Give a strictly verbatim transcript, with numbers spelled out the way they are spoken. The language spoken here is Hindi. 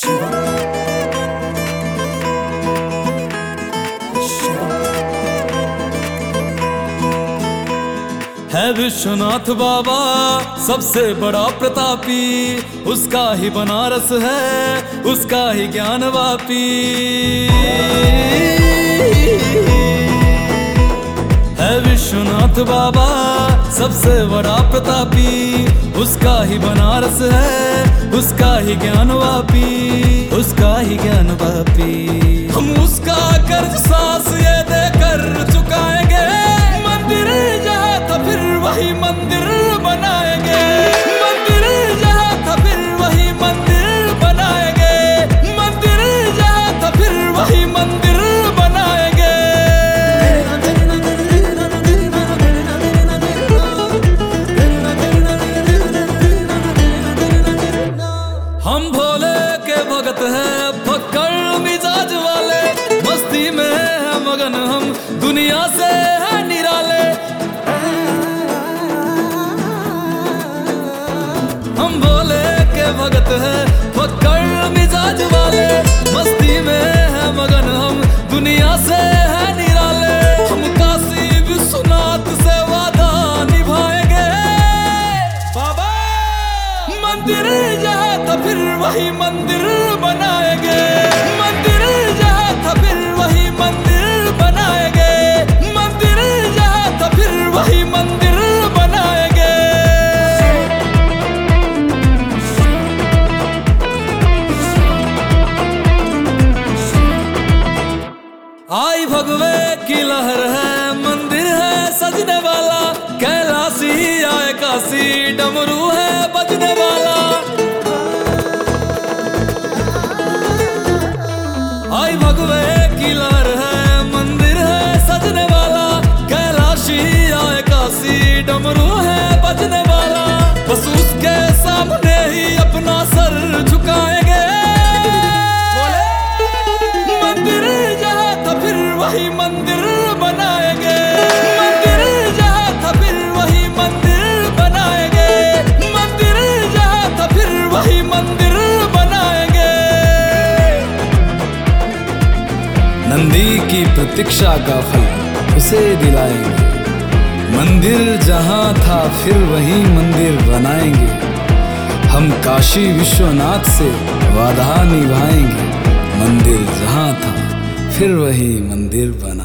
है विश्वनाथ बाबा सबसे बड़ा प्रतापी, उसका ही बनारस है, उसका ही ज्ञान वापी। है विश्वनाथ बाबा सबसे बड़ा प्रतापी, उसका ही बनारस है, उसका ही ज्ञान वापी, उसका ही ज्ञान वापी। हम उसका कर्ज सांस ये देकर चुकाएंगे, मंदिर जहाँ था फिर वही मंदिर बनाएंगे, मंदिर जहाँ था फिर वही मंदिर बनाएंगे, मंदिर जहाँ था फिर वही मंदिर बनाएंगे। हम भोले के भगत हैं, फक्कड़ मिजाज वाले, मस्ती में है मगन हम, दुनिया से है निराले। हम भोले के भगत हैं, फक्कड़ मिजाज वाले, मस्ती में है मगन हम, दुनिया से है निराले। हम काशी विश्वनाथ से वादा निभाएंगे बाबा, मंदिर जहाँ था फिर वही मंदिर बनाएंगे, मंदिर जहाँ था फिर वही मंदिर बनाएंगे, मंदिर जहाँ था फिर वही मंदिर बनाएंगे। आई भगवे की लहर है, मंदिर है सजने वाला, कैलाशी आए काशी, डमरू है बजने वाला। आई भगवे की लहर है, मंदिर है सजने वाला, कैलाशी आए काशी, डमरू है बजने वाला। बस उसके सामने ही अपना सर झुकाएंगे, मंदिर जहाँ था फिर वही मंदिर बनाएंगे, मंदिर जहाँ था फिर वही मंदिर बनाएंगे, मंदिर जहाँ था फिर वही मंदिर बनाएंगे। नंदी की प्रतीक्षा का फल उसे दिलाएंगे, मंदिर जहाँ था फिर वही मंदिर बनाएंगे। हम काशी विश्वनाथ से वादा निभाएंगे, मंदिर जहाँ था फिर वही मंदिर बना